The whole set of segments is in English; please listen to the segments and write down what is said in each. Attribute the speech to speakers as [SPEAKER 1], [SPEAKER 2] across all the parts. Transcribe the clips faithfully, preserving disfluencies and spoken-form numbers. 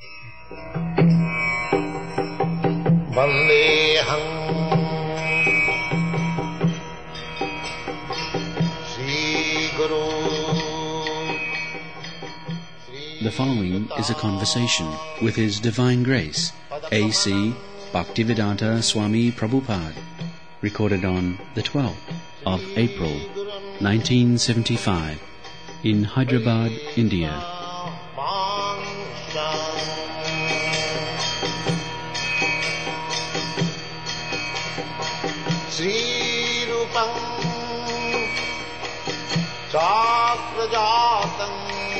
[SPEAKER 1] Vandeham Sri Guru.
[SPEAKER 2] The following is a conversation with His Divine Grace, A C Bhaktivedanta Swami Prabhupada, recorded on the twelfth of April, nineteen seventy-five, in Hyderabad, India.
[SPEAKER 1] Sri Rupam Chakrajatam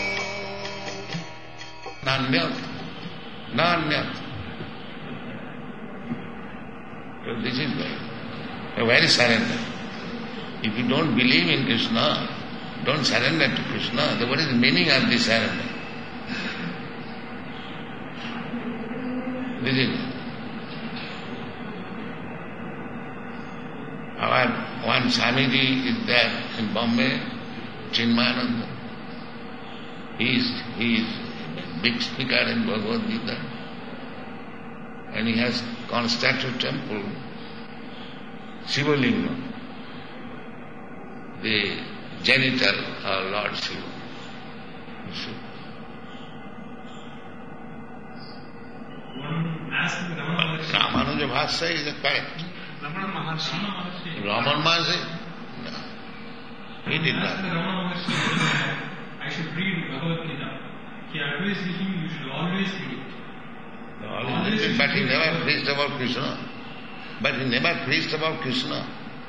[SPEAKER 3] Nanyat, Nanyat. So this is the a very surrender. If you don't believe in Krishna, don't surrender to Krishna. Then what is the meaning of this surrender? This is our one Swamiji is there in Bombay, Chinmayananda. He is he is a big speaker in Bhagavad Gita, and he has constructed temple, Shivalingam, the genital of Lord Shiva.
[SPEAKER 4] One asked the Ramana Maharshi.
[SPEAKER 3] Ramanuja Bhasya is correct.
[SPEAKER 4] Ramana Maharshi.
[SPEAKER 3] Raman Maharshi? No. He did
[SPEAKER 4] Asked the
[SPEAKER 3] not.
[SPEAKER 4] Ramana Maharshi, I should read Bhagavad Gita. He advised him, you should always read it.
[SPEAKER 3] Always, but he never preached about Krishna. But he never preached about Krishna.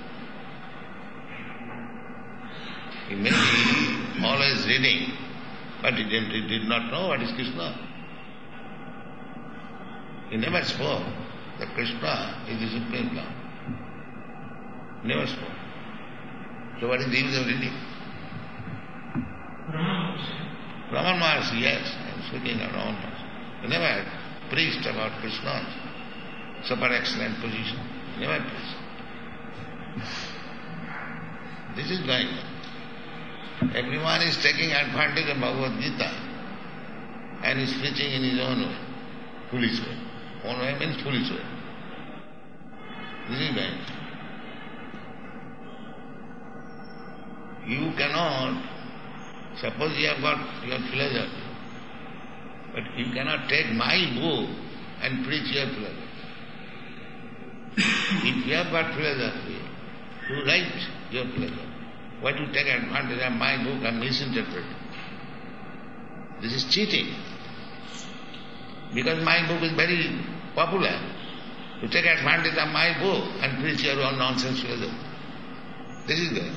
[SPEAKER 3] He may be always reading, but he, didn't, he did not know what is Krishna. He never spoke that Krishna is the Supreme Lord. Never spoke. So what is the use of reading?
[SPEAKER 4] Ramana Maharshi.
[SPEAKER 3] Raman Maharshi, yes, I am speaking of Raman Maharshi. He never preached about Krishna's super excellent position. Never preached. This is going on. Everyone is taking advantage of Bhagavad Gita and is preaching in his own way, foolish way. Own way means foolish way. This is going on. You cannot, suppose you have got your philosophy, but you cannot take my book and preach your philosophy. If you have got philosophy, you write your philosophy. Why to take advantage of my book and misinterpret it? This is cheating. Because my book is very popular. You take advantage of my book and preach your own nonsense philosophy. This is good.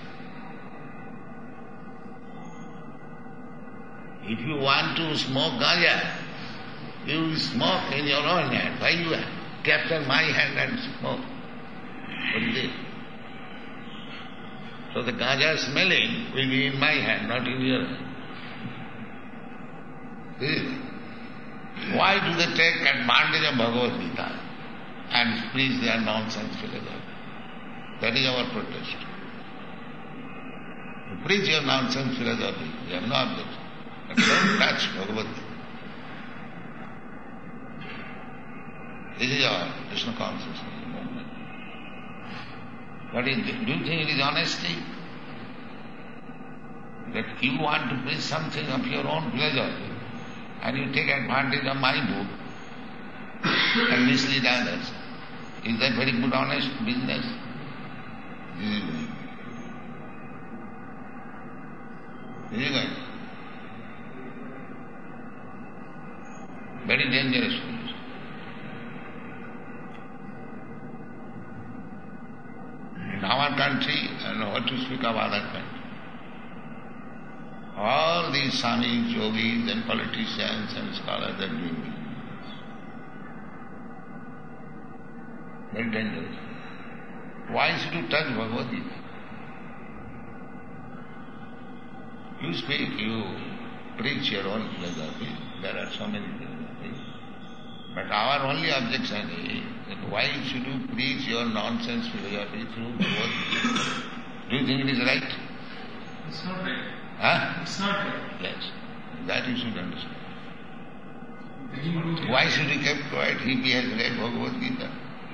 [SPEAKER 3] If you want to smoke ganja, you smoke in your own hand. Why you capture my hand and smoke? What is it? So the ganja smelling will be in my hand, not in your hand. This is it. Why do they take advantage of Bhagavad Gita and preach their nonsense philosophy? That is our protest. You preach your nonsense philosophy, you have no objection. But don't touch Bhagavad Gita. This is our Krishna consciousness movement. What is it? Do you think it is honesty? That you want to preach something of your own philosophy and you take advantage of my book and mislead others. Is that very good, honest business? This is going. This is going. Very dangerous business. In our country, I don't know what to speak of other countries. All these Swamis, yogis and politicians and scholars are doing this. Very dangerous. Why should you touch Bhagavad Gita? You speak, you preach your own philosophy. There are so many things. But our only objection is that why should you preach your nonsense philosophy through Bhagavad Gita? Do you think it is right?
[SPEAKER 4] It's not right.
[SPEAKER 3] Huh?
[SPEAKER 4] It's not right.
[SPEAKER 3] Yes. That you should understand. Why should he keep quiet if he has read Bhagavad Gita?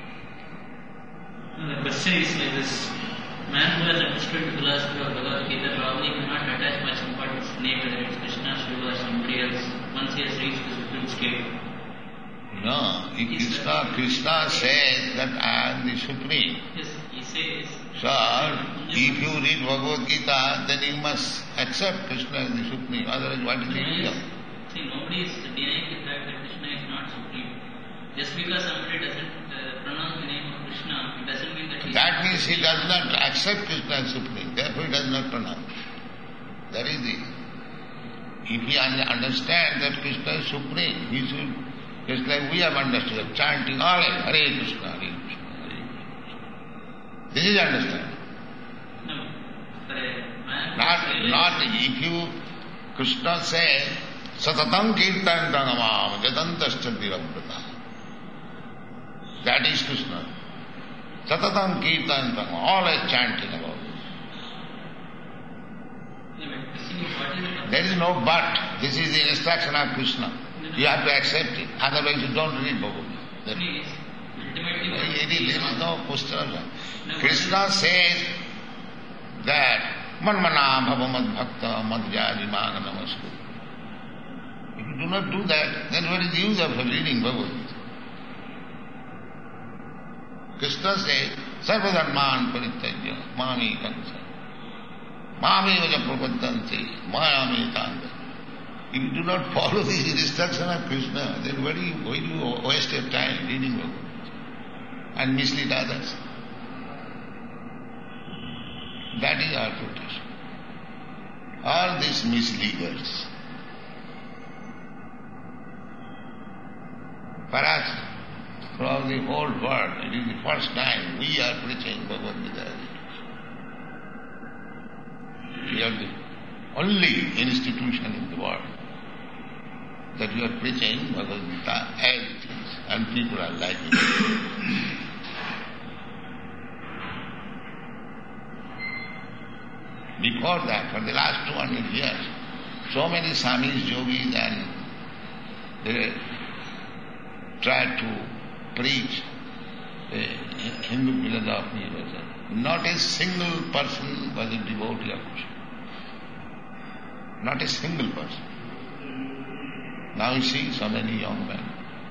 [SPEAKER 5] The question is like this. Man who has understood the philosophy of Bhagavad Gita probably cannot attach much importance to the name whether it's Krishna, Shiva or somebody else once he has reached the supreme state.
[SPEAKER 3] No, if Krishna, Krishna says that I am the Supreme.
[SPEAKER 5] Yes, he says.
[SPEAKER 3] So, if you read Bhagavad Gita, then you must accept Krishna as the Supreme. Otherwise, what is the use?
[SPEAKER 5] See, nobody is denying the fact that Krishna is not supreme. Just because somebody doesn't uh, pronounce the name of Krishna, it doesn't mean that he
[SPEAKER 3] That means he does not accept Krishna as Supreme. Therefore, he does not pronounce. That is the. If he un- understands that Krishna is Supreme, he should, just like we have understood, chanting all Hare Krishna, Hare Krishna, Hare Krishna. This is understanding.
[SPEAKER 5] No. For a man
[SPEAKER 3] Not,
[SPEAKER 5] who is
[SPEAKER 3] not if you, Krishna says, Satatam Kirtan Tanamam Jatantascha Diravrata. That is Krishna. Satatam Kirtan Tanamam, always chanting about this.
[SPEAKER 5] No, but the thing is, what is the
[SPEAKER 3] There is no but. This is the instruction of Krishna. You have to accept it. Otherwise you don't read Bhagavad Gita.
[SPEAKER 5] Please, ultimately what
[SPEAKER 3] It is, there is no question of that.
[SPEAKER 5] No,
[SPEAKER 3] Krishna says that Manmana Bhavamad Bhakta Madhyadi Mana Namaskar. If you do not do that, then what is the use of reading Bhagavad Gita? Krishna says, Sarvadharman Parityajya Mami Kansa Mami Vaja Prapadanti Mayami Tanda. If you do not follow the instruction of Krishna, then why do you, why do you waste your time reading Bhagavad Gita and mislead others? That is our protest. All these misleaders. Perhaps throughout the whole world, it is the first time we are preaching Bhagavad Gita. We are the only institution in the world that we are preaching Bhagavad Gita as it is, and people are liking it. Before that, for the last two hundred years, so many Swamis, yogis, and they tried to preach the Hindu philosophy. Not a single person was a devotee of Krishna. Not a single person. Now you see so many young men.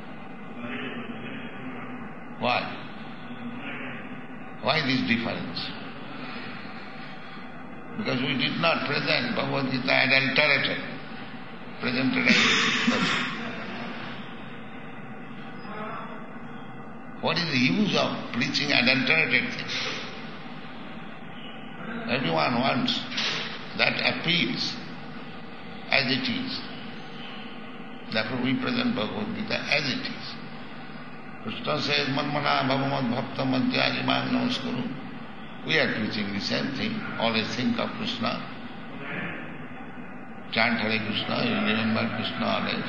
[SPEAKER 3] Why? Why this difference? Because we did not present Bhagavad Gita adulterated, presented as it is. What is the use of preaching adulterated things? Everyone wants that appeals as it is. Therefore we present Bhagavad Gita as it is. Krishna says, Manmana Bhavamad Bhakta Madhyadi Mang Namaskaru. We are preaching the same thing. Always think of Krishna. Chant Hare Krishna, you remember Krishna always.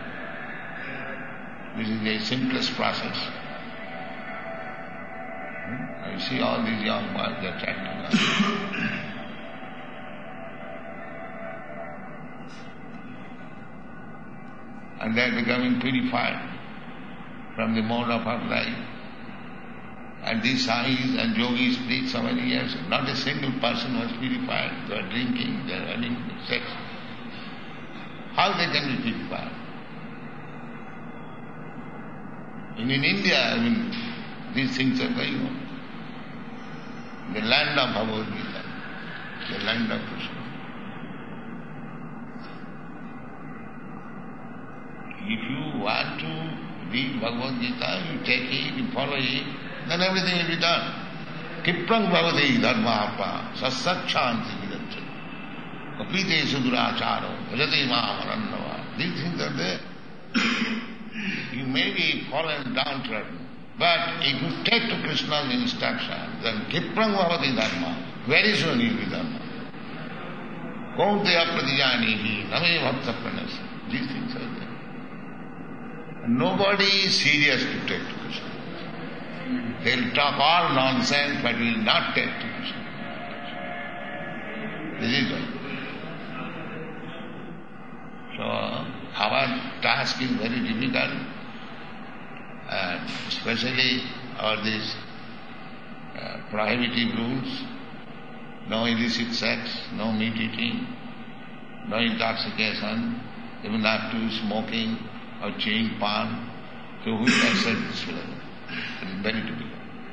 [SPEAKER 3] This is the simplest process. Hmm? You see all these young boys, they are chanting. And they are becoming purified from the mode of our life. And these sahis and yogis preach so many years, not a single person was purified. They are drinking, they are having sex. How they can be purified? And in India, I mean, these things are going on. The land of Bhagavad Gita, the land of Krishna. If you want to read Bhagavad Gita, you take it, you follow it, then everything will be done. Kiprang bhavati dharmahapa sassachanti vidacchati kapite suduracharo bhajati maam arannava. These things are there. You may be fallen downtrodden, but if you take to Krishna's instruction, then kiprang bhavati dharma, very soon you will be dharma. Kaunteya pratijanihi name bhakta pranasa. These things are there. Nobody is serious to take to Krishna. They'll talk all nonsense, but will not take to Krishna. This is all. So, our task task is very difficult, and especially all these uh, prohibitive rules, no illicit sex, no meat eating, no intoxication, even not to smoking or chewing pan. So who will accept this philosophy? It is very difficult.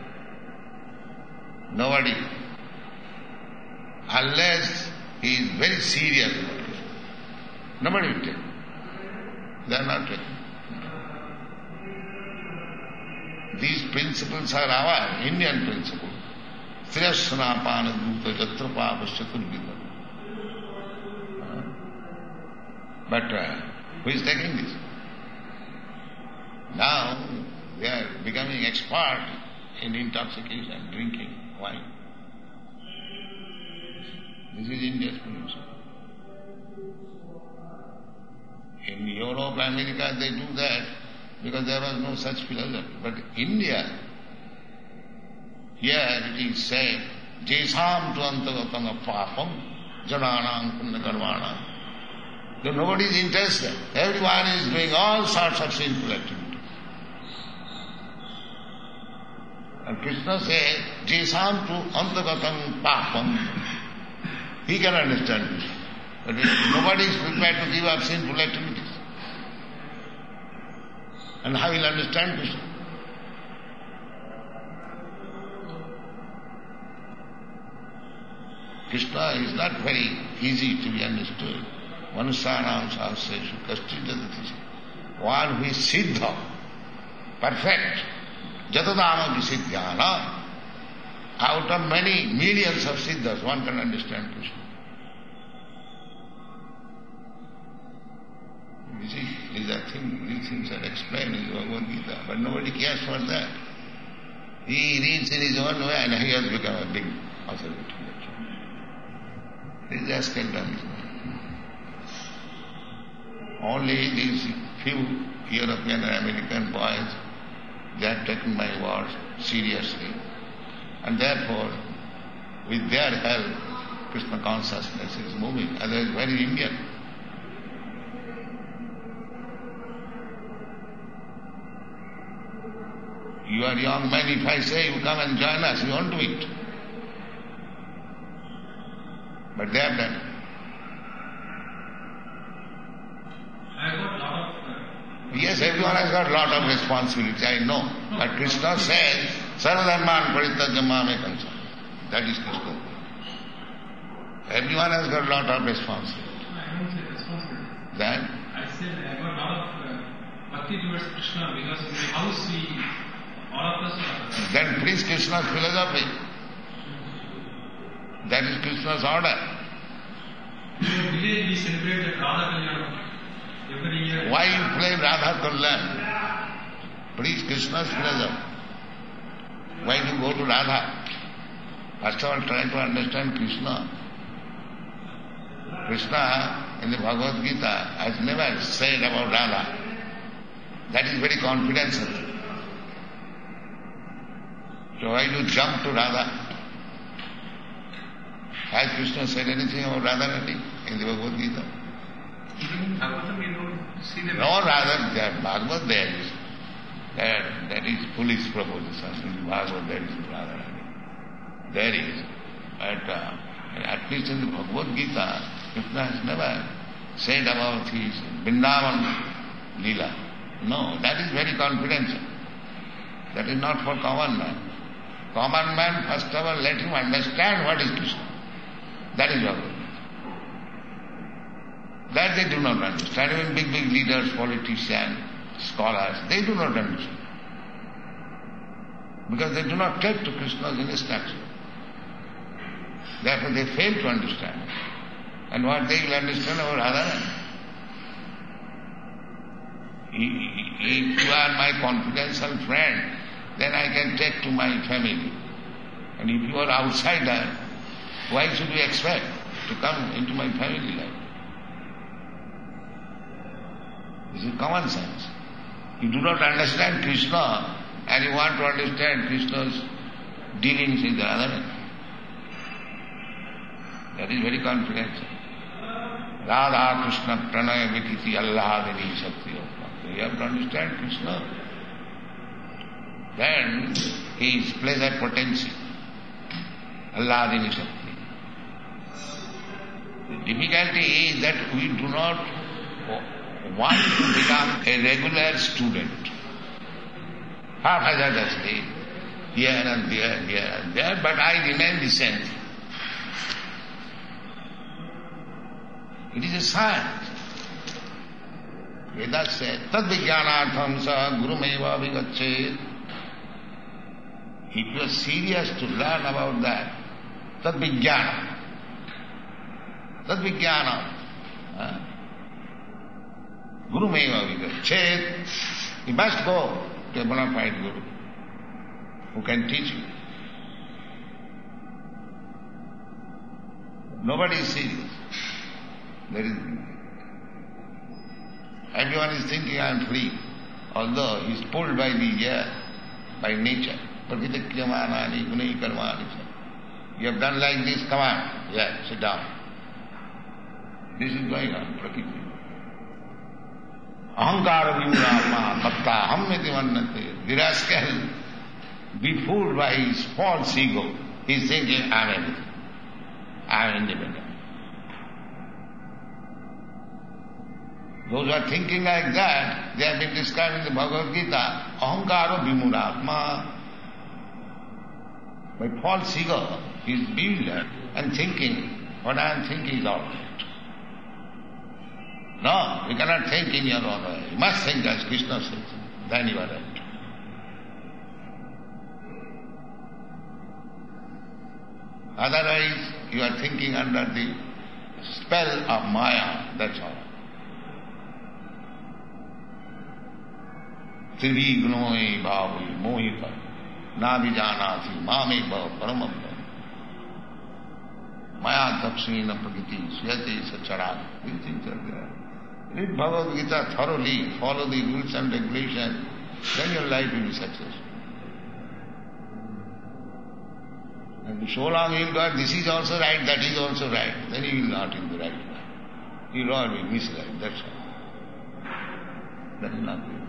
[SPEAKER 3] Nobody, unless he is very serious about it, nobody will take. They are not taking. These principles are our Indian principles. Sriyasana duta jatra papaschaturvidam. But uh, who is taking this? Now they are becoming expert in intoxication, drinking wine. This is India's principle. In Europe, America, they do that because there was no such philosophy. But India, here it is said, Jesam tu antagatam papam jananam punya karmanam. So nobody is interested. Everyone is doing all sorts of sinful activities. And Krishna says, Jesam tu antagatam papam. He can understand this. But nobody is prepared to give up sinful activities. And how will understand Krishna? Krishna is not very easy to be understood. Manusanam sahasreshu kastidadati. One who is siddha, perfect, jatadama visiddhyana. Out of many millions of siddhas, one can understand Krishna. You see, these are things, these things are explained in Bhagavad Gita, but nobody cares for that. He reads in his own way and he has become a big authority. He is just done. Only these few European and American boys, they have taken my words seriously. And therefore, with their help, Krishna consciousness is moving. Otherwise, very Indian. You are young man, if I say you come and join us, you won't do it. But they have done it.
[SPEAKER 4] I got a lot of... Uh,
[SPEAKER 3] yes, everyone has got a lot of responsibility, I know. No, but Krishna says, Sarvadharman parityajya kansa. That is Krishna. Everyone has got a lot of responsibility.
[SPEAKER 4] I don't say responsibility.
[SPEAKER 3] Then?
[SPEAKER 4] I said I got a lot of uh, bhakti towards Krishna because in the house we, all of us are...
[SPEAKER 3] Then preach Krishna's philosophy. That is Krishna's order.
[SPEAKER 4] In the village we celebrate the Radha Kalyanam every year.
[SPEAKER 3] Why you play Radha Kalyan? Preach Krishna's philosophy. Why do you go to Radha? First of all, try to understand Krishna. Krishna in the Bhagavad Gita has never said about Radha. That is very confidential. So why do you jump to Radha? Has Krishna said anything about Radharani in the Bhagavad Gita?
[SPEAKER 4] Even Bhagavatam we don't see them.
[SPEAKER 3] No, rather, there Bhagavad there is. There, there is foolish propositions in Bhagavad, there is Radharani. There is. But uh, at least in the Bhagavad Gita, Krishna has never said about his Vrindavan Leela. No, that is very confidential. That is not for common man. Common man, first of all, let him understand what is Krishna. That is Bhagavad Gita. That they do not understand. Even big, big leaders, politicians, scholars, they do not understand. Because they do not take to Krishna's instruction. Therefore they fail to understand it. And what they will understand about Radharani? If you are my confidential friend, then I can take to my family. And if you are outsider, why should we expect to come into my family life? This is common sense. You do not understand Krishna and you want to understand Krishna's dealings with the Radharani. That is very confidential. Radha Krishna Pranaya Vikiti Allahadini Shakti Yoga. So you have to understand Krishna. Then he is pleasure potency. Alladini Shakti. The difficulty is that we do not want to become a regular student. Haphazardly, here and there, here and there, but I remain the same. It is a science. Vedas says, tad vijnanatham sa gurumeva vigachet. If you are serious to learn about that, tad vijnana. Tad vijnana. Gurumeva vigachet. You must go to a bona fide guru who can teach you. Nobody is serious. There is, everyone is thinking I am free, although he is pulled by the air, by nature. Prakritikyamanani gunai karmani. You have done like this, come on, yeah, sit down. This is going on, Prakriti. Ahankara vimurama tapta hammeti vannate. The rascal, be fooled by his false ego. He is thinking, I am everything. I am independent. Those who are thinking like that, they have been described in the Bhagavad Gita, ahankara vimuratma. By false ego, he is bewildered and thinking, what I am thinking is all right. No, you cannot think in your own way. You must think as Krishna says, then you are right. Otherwise, you are thinking under the spell of Maya, that's all. Trivignoi bhavi mohita navijanati mame bhav paramam. Maya tapsina prakriti suyate sachara. These things are there. Read Bhagavad Gita thoroughly, follow the rules and regulations, then your life will be successful. And so long you will go, this is also right, that is also right, then you will not in the right way. You will always misled, that's all. That is not good.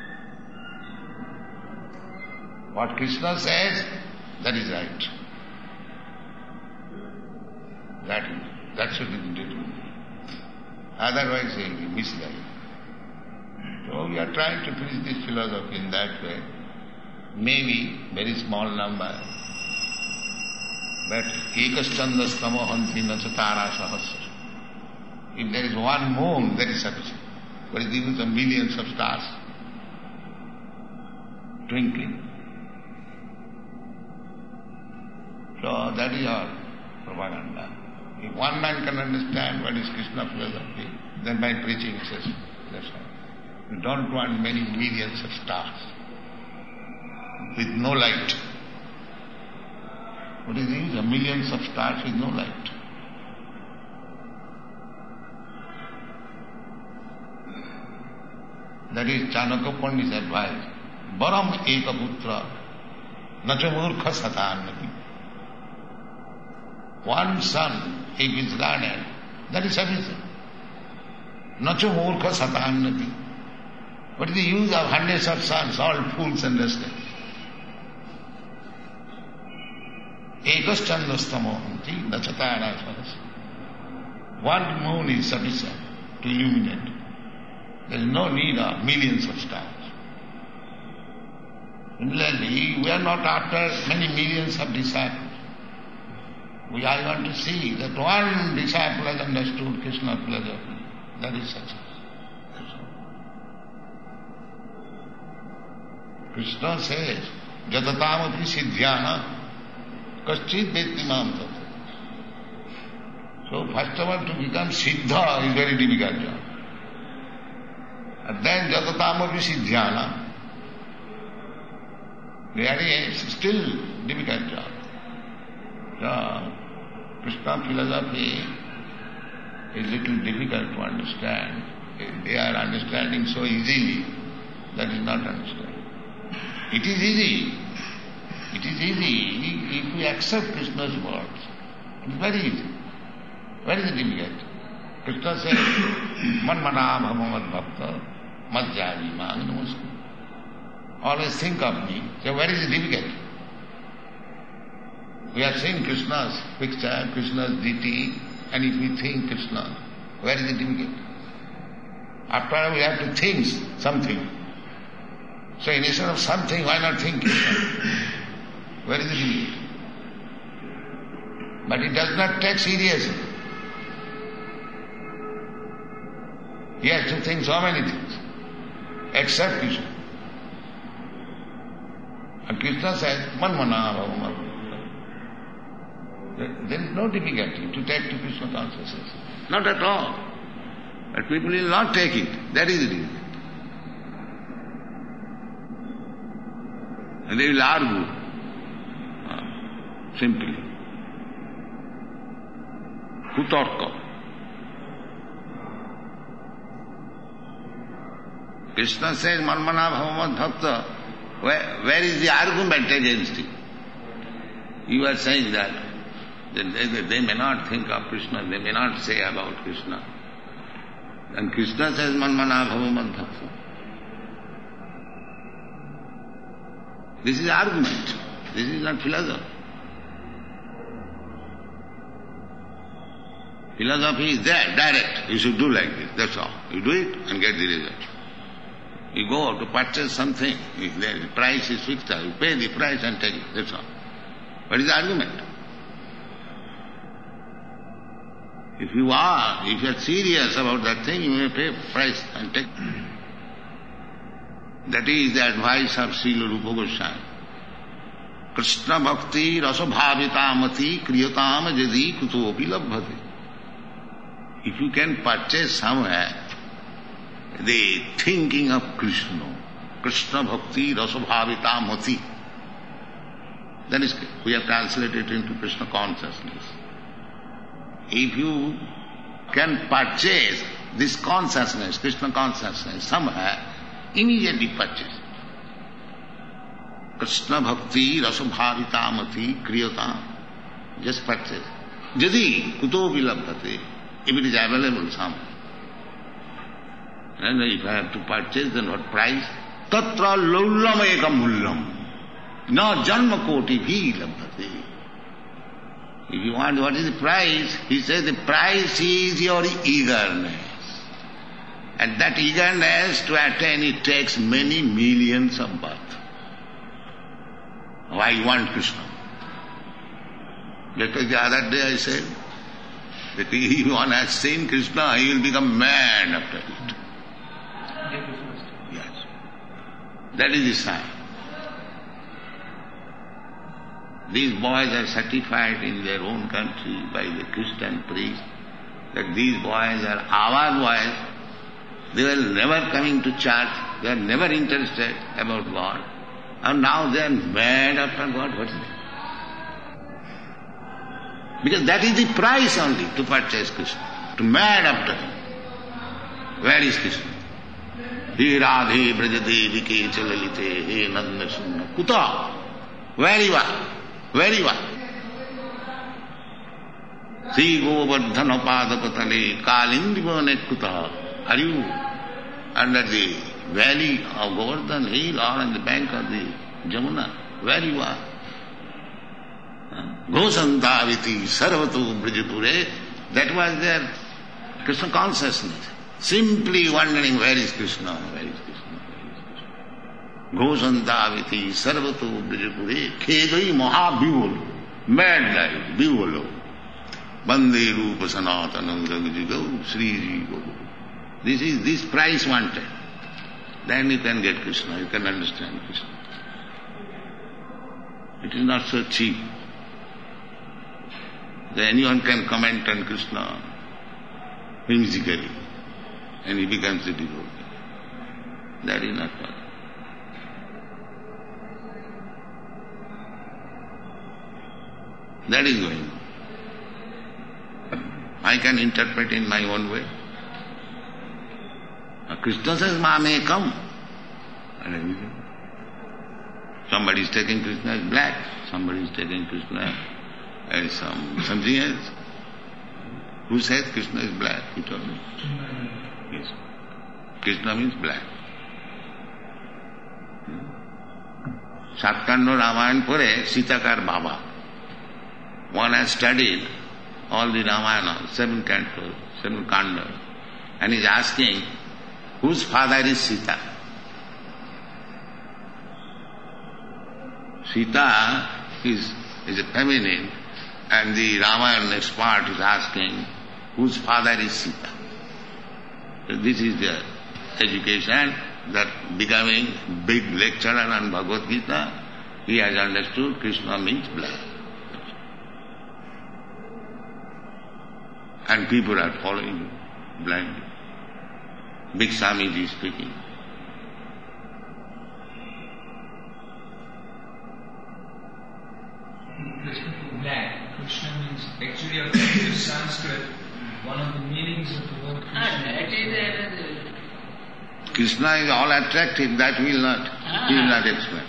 [SPEAKER 3] What Krishna says, that is right. That is, that should be the duty. Otherwise he will be misled. So we are trying to preach this philosophy in that way. Maybe very small number. But ekashchandas tamohanti nachatara sahasra. If there is one moon, that is sufficient. What is the use of millions of stars twinkling? So that is our propaganda. If one man can understand what is Krishna philosophy, then by preaching it says, that's all. You don't want many millions of stars with no light. What is the use of millions of stars with no light? That is Chanakya Pandit's advice. Baram eka putra nacha murkha satanati. One son, if he is learned, that is sufficient. Nacha murkha satanati. What is the use of hundreds of sons, all fools and restless? Ekaschandastamo nachatara sahasra. One moon is sufficient to illuminate. There is no need of millions of stars. Similarly, we are not after many millions of disciples. We are going to see that one disciple has understood Krishna philosophy. That is success. Krishna says, Jatatamadhi siddhyana kaschit vettimam tattva. So first of all, to become siddha is very difficult job. And then Jatatamadhi siddhyana, really still difficult job. So Krishna philosophy is little difficult to understand. They are understanding so easily, that is not understanding. It is easy. It is easy if we accept Krishna's words. It is very easy. Very difficult. Krishna says, Manmana bhamavad bhakta Madhyaji Mang Namaskar. Always think of me. So where is the difficulty? We have seen Krishna's picture, Krishna's deity, and if we think Krishna, where is the difficulty? After all, we have to think something. So instead of something, why not think Krishna? Where is the difficulty? But it does not take seriously. He has to think so many things, except Krishna. And Krishna says, Manmana Bhava. There is no difficulty to take to Krishna consciousness. Not at all. But people will not take it. That is the difficulty. And they will argue. Uh, simply. Kutarka. Krishna says, Manmana Bhava Bhakta. Where, where is the argument against it? You are saying that they, they, they may not think of Krishna, they may not say about Krishna. And Krishna says, Manmana Bhava Bhakta. This is argument. This is not philosophy. Philosophy is there, direct. You should do like this, that's all. You do it and get the result. You go to purchase something, if the price is fixed, you pay the price and take it, that's all. What is the argument? If you are, if you are serious about that thing, you may pay price and take it. That is the advice of Srila Rupa Goswami. Krishna bhakti rasabhavitamati kriyatam jadi kutopi labhati. If you can purchase somewhere the thinking of Krishna, Krishna bhakti rasabhavitamati, that is, we have translated it into Krishna consciousness. If you can purchase this consciousness, Krishna consciousness, somewhere, immediately purchase. Krishna bhakti rasabhavitamati kriyatam. Just purchase. Jadi kutopi labhate. If it is available somewhere. And if I have to purchase, then what price? Tatra lullam ekam mullam. Na janma koti bhi labhate. If you want what is the price, he says the price is your eagerness. And that eagerness to attain it takes many millions of births. Why you want Krishna? Because the other day I said that if one has seen Krishna, he will become mad after it. Yes. That is the sign. These boys are certified in their own country by the Christian priest that these boys are our boys. They were never coming to church. They are never interested about God. And now they are mad after God. What is it? Because that is the price only to purchase Krishna. To mad after Him. Where is Krishna? He Radhe Brajade Vike Chalalite He Nanda Sunna Kuta. Where you are? Where you are? Sri Govardhana Padapatale Kalindivane Kuta. Are you under the valley of Govardhan hill or on the bank of the Jamuna? Where you are? Ghosantaviti Sarvatu Brijapure. That was their Krishna consciousness. Simply wondering where is Krishna, where is Krishna, where is Krishna. Ghosantaviti Sarvatu Brijapure. Khedai Mahabhivolo. Mad life, Bhivolo. Bande Rupa Sanatanam Jagajigo Sri Jigo. This is this price wanted. Then you can get Krishna, you can understand Krishna. It is not so cheap. That anyone can comment on Krishna whimsically and he becomes a devotee. That is not possible. That is going on. I can interpret in my own way. Krishna says, Mame come. Somebody is taking Krishna as black, somebody is taking Krishna as some, something else. Who says Krishna is black? He told me. Yes. Krishna means black. Satkanda Ramayana pore Sitakar Baba. One has studied all the Ramayana, seven cantos, seven kandas, and is asking, whose father is Sita? Sita is, is a feminine, and the Ramayana expert is asking, whose father is Sita? So this is the education that becoming big lecturer on Bhagavad Gita, he has understood Krishna means blood. And people are following blindly. Big Swamiji is speaking.
[SPEAKER 6] Krishna black. Krishna means, actually according to Sanskrit, one of the meanings of the word Krishna.
[SPEAKER 3] Krishna is all attractive, that will not, he will not explain.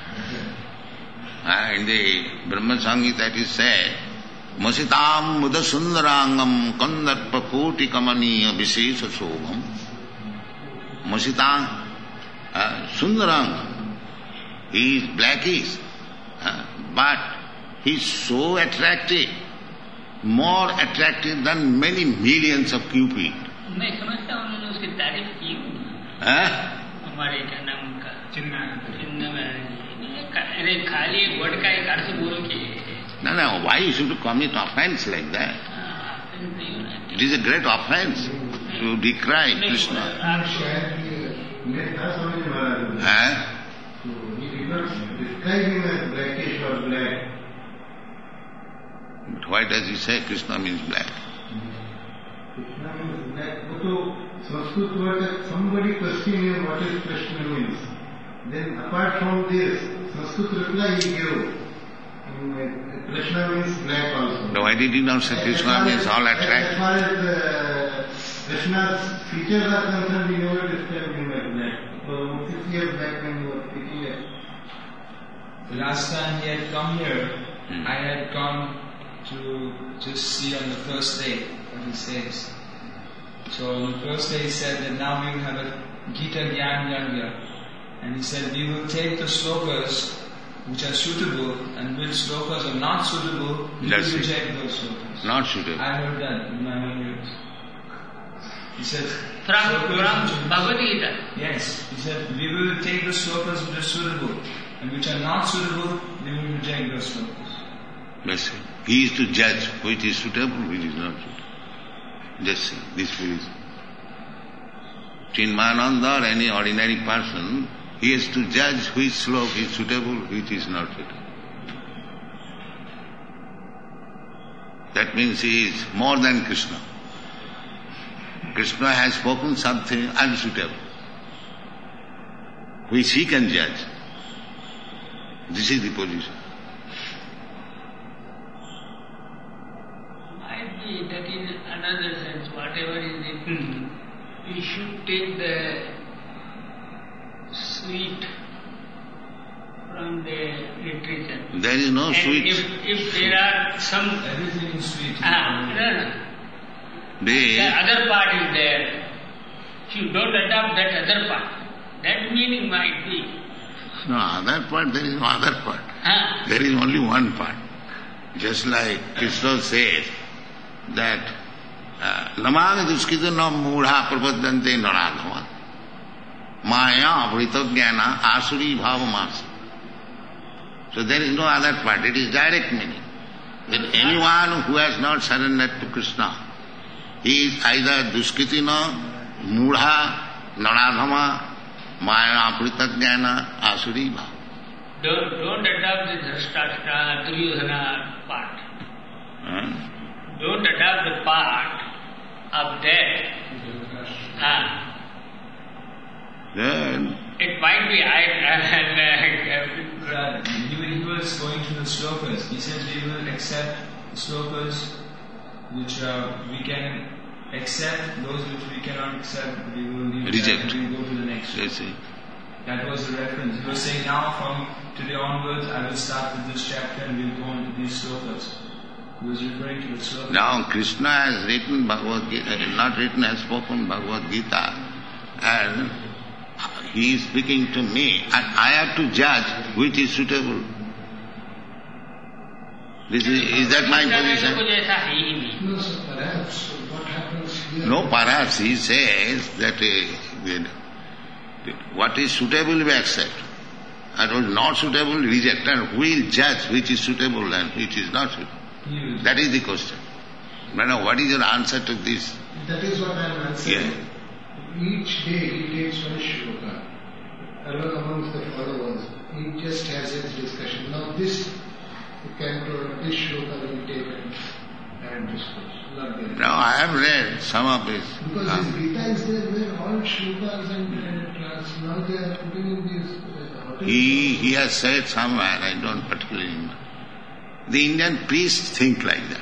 [SPEAKER 3] Ah, in the Brahma Samhita it is said, Masitam Muda Sundarangam Kandarpa Koti Kamaniya Visesha Sobham. Masitam uh, Sundarangam. He is blackish, uh, but he is so attractive, more attractive than many millions of Cupid.
[SPEAKER 5] मैं समझता हूँ उन्होंने उसकी तारीफ की हमारे क्या नाम का चिन्ना चिन्ना में अरे खाली एक वर्ड का एक अर्थ बोल के
[SPEAKER 3] No, no, why you should commit offense like that? It is a great offense to decry Krishna. Huh?
[SPEAKER 1] So he did not describe him as blackish or black.
[SPEAKER 3] But why does he say Krishna means black?
[SPEAKER 1] Krishna means black. So Sanskrit word that somebody questioned him what is Krishna means. Then apart from this, Sanskrit reply he gave. Krishna means black also.
[SPEAKER 3] So why did he not say Krishna means all attractive?
[SPEAKER 1] As far as uh, Krishna's features are concerned, we never describe him as black. So six years back when he was speaking here.
[SPEAKER 6] The last time he had come here,
[SPEAKER 3] Hmm.
[SPEAKER 6] I had come to just see on the first day what he says. So on the first day he said that now we will have a Gita Gyan Yagya. And he said we will take the slokas which are suitable, and which slokas are not suitable, we
[SPEAKER 3] That's
[SPEAKER 6] will
[SPEAKER 3] it.
[SPEAKER 6] reject those slokas.
[SPEAKER 3] Not suitable.
[SPEAKER 6] I heard that in my own ears. He said,
[SPEAKER 5] From,
[SPEAKER 6] slokas-
[SPEAKER 5] from Bhagavad Gita.
[SPEAKER 6] Yes, he said, we will take the slokas which are suitable, and which are not suitable, we will reject those slokas.
[SPEAKER 3] That's it. He is to judge which is suitable, which is not suitable. Just see, this is Chinmayananda or any ordinary person, he has to judge which slok is suitable, which is not suitable. That means he is more than Krishna. Krishna has spoken something unsuitable, which he can judge. This is the position.
[SPEAKER 5] Might be that in another sense, whatever is written, we should take the sweet from the literature.
[SPEAKER 3] There is no
[SPEAKER 5] And
[SPEAKER 3] sweet.
[SPEAKER 5] if, if there are some
[SPEAKER 6] Everything is sweet.
[SPEAKER 5] ah, no, no.
[SPEAKER 3] They,
[SPEAKER 5] The other part is there. If you don't adopt that other part, that meaning might be.
[SPEAKER 3] no other part, there is no other part.
[SPEAKER 5] Ah,
[SPEAKER 3] There is only one part. Just like Krishna says that Namang duskita na mudha prapadante naradhava maya avritagnyana asuri bhavamasa. So there is no other part. It is direct meaning. That anyone who has not surrendered to Krishna, he is either duskitina, mudha, naradhama, maya avritagnyana asuri bhava.
[SPEAKER 5] don't, don't adopt the Dhrashtastra, Duryodhana part.
[SPEAKER 3] Hmm?
[SPEAKER 5] Don't adopt the part of that. Ah.
[SPEAKER 3] Then
[SPEAKER 6] It might be, I, uh, he, he was going to the slokas. He said we will accept slokas which uh, we can accept, those which we cannot accept, we will leave
[SPEAKER 3] Reject.
[SPEAKER 6] that and we will go to the next.
[SPEAKER 3] That's it.
[SPEAKER 6] That was the reference. He was saying now from today onwards I will start with this chapter and we'll go on to these slokas. He was referring to the slokas.
[SPEAKER 3] Now Krishna has written Bhagavad Gita, not written, has spoken Bhagavad Gita, and he is speaking to me and I have to judge which is suitable. This is, is that my position?
[SPEAKER 1] No, sir, perhaps what happens here...
[SPEAKER 3] No, perhaps he says that uh, that what is suitable we accept. And what is not suitable reject. And who will judge which is suitable and which is not suitable?
[SPEAKER 6] Yes.
[SPEAKER 3] That is the question. Now, what is your answer to this?
[SPEAKER 1] That is what I am answering.
[SPEAKER 3] Yeah.
[SPEAKER 1] Each day he takes one shloka along amongst the followers. He just has his discussion. Now this canto, this shloka will take and, and discuss. Not there.
[SPEAKER 3] Now, I have read some of this.
[SPEAKER 1] Because
[SPEAKER 3] Uh,
[SPEAKER 1] his Gita is there where all shlokas and, and trans, now they are putting in these... Uh,
[SPEAKER 3] he, he has said somewhere, I don't particularly know. The Indian priests think like that.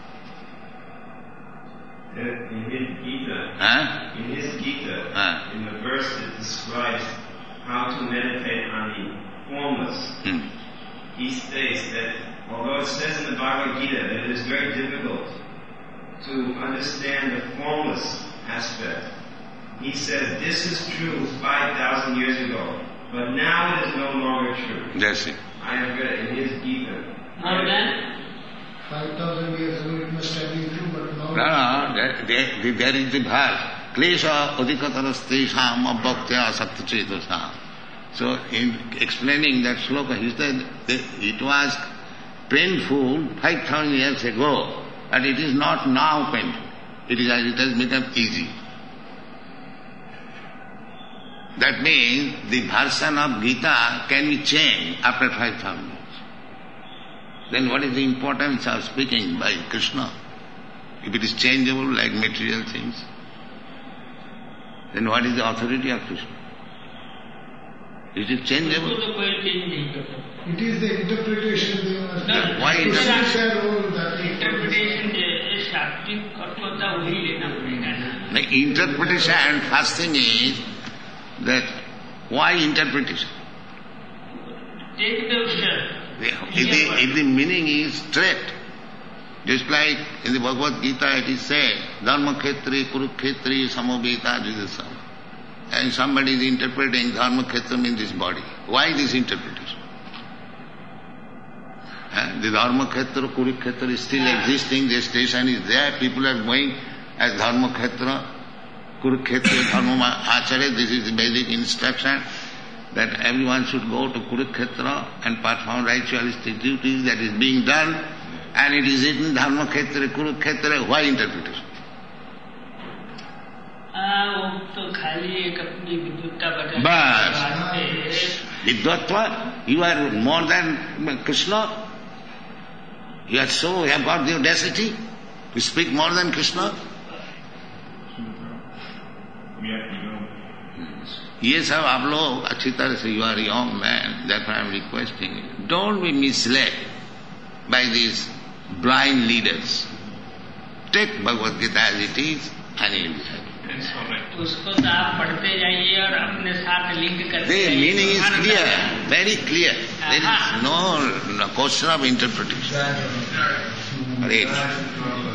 [SPEAKER 7] In his Gita,
[SPEAKER 3] Huh?
[SPEAKER 7] in his Gita,
[SPEAKER 3] Ah.
[SPEAKER 7] in the verse it describes how to meditate on the formless.
[SPEAKER 3] Hmm.
[SPEAKER 7] He states that although it says in the Bhagavad Gita that it is very difficult to understand the formless aspect, he says this is true five thousand years ago, but now it is no longer true.
[SPEAKER 3] That's it.
[SPEAKER 7] I have read it in his Gita.
[SPEAKER 5] More than
[SPEAKER 1] five thousand years ago it must have been true, but now...
[SPEAKER 3] No, no, there, there, there is the verse. Klesha adhikatarastesham abhaktya sattacetosam. So, in explaining that sloka, he said that it was painful five thousand years ago, and it is not now painful. It is it has become easy. That means the version of Gita can be changed after five thousand years. Then what is the importance of speaking by Krishna? If it is changeable like material things, then what is the authority of Krishna? Is it changeable?
[SPEAKER 5] उसको तो कोई change नहीं कर सकता.
[SPEAKER 1] It is the interpretation they must...
[SPEAKER 5] No,
[SPEAKER 3] why
[SPEAKER 1] It
[SPEAKER 3] it
[SPEAKER 1] is their role that...
[SPEAKER 5] interpretation शाब्दिक अर्थ होता है वही लेना पड़ेगा ना.
[SPEAKER 3] The interpretation, first thing is that why interpretation?
[SPEAKER 5] Take the shirt.
[SPEAKER 3] If the, if the meaning is straight, just like in the Bhagavad Gita it is said, Dharma Khetri, Kurukhetri, Samobhita, Judasam. And somebody is interpreting Dharma Khetra means this body. Why this interpretation? And the Dharma Khetra, Kurukhetra is still existing, the station is there, people are going as Dharma Khetra, Kurukhetra, Dharma Acharya, this is the basic instruction that everyone should go to Kurukhetra and perform ritualistic duties, that is being done, and it is written Dharma Khetra, Kurukhetra, why interpretation?
[SPEAKER 5] वो तो खाली एक अपनी विद्युत्ता बदल
[SPEAKER 3] बस Vidvatva, you are more than Krishna. You are so, you have got the audacity to speak more than Krishna. ये सब आप लोग अच्छी तरह से, you are a young man, therefore I am requesting you, don't be misled by these blind leaders. Take Bhagavad Gita as it is and you will be happy.
[SPEAKER 5] उसको तो आप पढ़ते जाइए और अपने साथ लिंक करते
[SPEAKER 3] The
[SPEAKER 5] जाइए.
[SPEAKER 3] meaning is clear, very clear. There is no, no question of interpretation. Hare Krishna.